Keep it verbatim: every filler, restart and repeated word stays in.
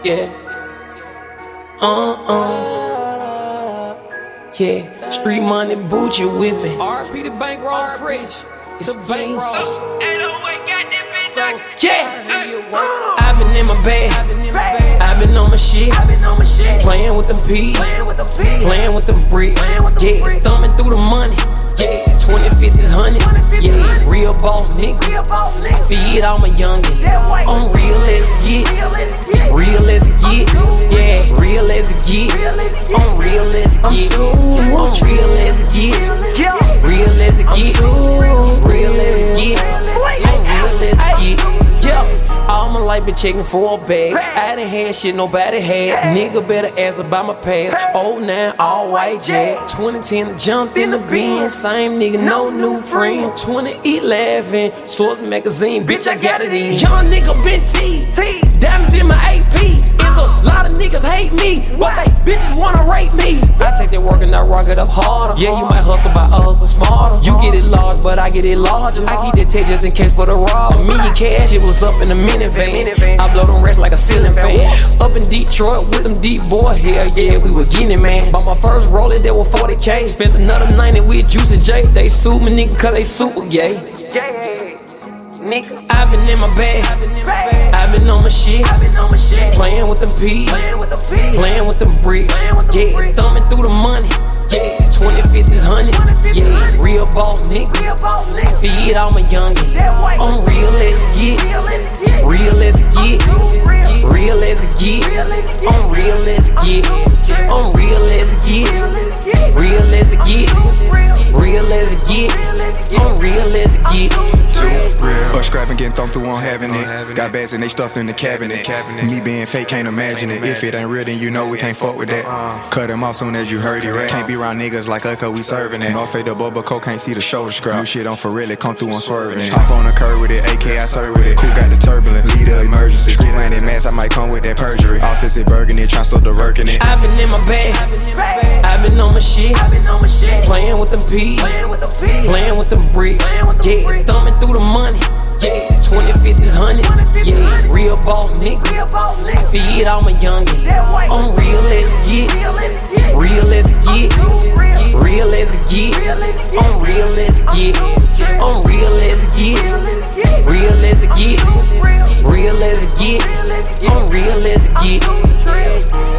Yeah. Uh-uh. Yeah. Street money, boot you with me. R P the bankroll fresh. It's the bankroll. So, ain't no way got that bitch like Yeah. I've been in my bag. I've been on my shit. Playing with them peas. Playing with them bricks. Yeah. Thumbing through the money. Yeah. twenty, fifties, hundred. Yeah. Real boss nigga. I feed all my youngin'. I'm real as it get. Real as it get. Yeah. Real as it get. I'm real as it get. I'm real as it get. Real as it get. Real as it get. I'm real as it get. Yeah. All my life been checking for a bag. I done had shit nobody had. Nigga better ask about my past. Old now, all white jag. twenty ten jumped in the bin. Same nigga, no new friend. twenty eleven, Source Magazine, bitch, I got it in. Young nigga been T. Diamonds in my A P. Is a lot of niggas hate me, but they bitches wanna rape me. I take that work and I rock it up harder. Yeah, you might hustle by us, the smarter. You get it large, but I get it larger. I keep that tech just in case for the raw. A million cash, it was up in the minivan. I blow them rest like a ceiling fan. Up in Detroit with them deep boy, hell yeah, we were getting it, man. Bought my first roller, that was forty K. Spent another ninety with Juicy J. They sued me, nigga, cause they super gay. Nigga, I've been in my bag. I've been on my shit. Playing with them peas. Playing with them bricks. Yeah, thumbing through the money. Yeah, twenty, fifties, hundred. Yeah, real boss nigga. I feed all my youngin'. I'm real as it get. Real as it get. Real as it get. I'm real as it get. I'm real as it get. Real as it get. Real as it get. I'm real as it get. But scrapping, getting thrown through on having it. Got bags and they stuffed in the cabinet. Me being fake, can't imagine it. If it ain't real, then you know we can't fuck with that. Cut him off soon as you heard it. Can't be around niggas like us, cause we serving it. North fade the bubble coat, can't see the shoulder scrap. New shit on for real, it come through on swerving it. Hop on the curb with it, A K, I serve with it. Cool got the turbulence, lead the emergency. Street landed mass, I might come with that perjury. All since it burging it, tryna start the working it. I've been in my bag. I've been on my shit. Playing with them peas. Playing with them bricks. Yeah, thumbing through the money. Yeah, twenty, fifties, hundred. Yeah, real boss nigga. I feed all my youngin'. I'm real as it get. Real as it get. Real as it get. I'm real as it get. I'm real as it get. Real as it get. Real as it get. I'm real as it get.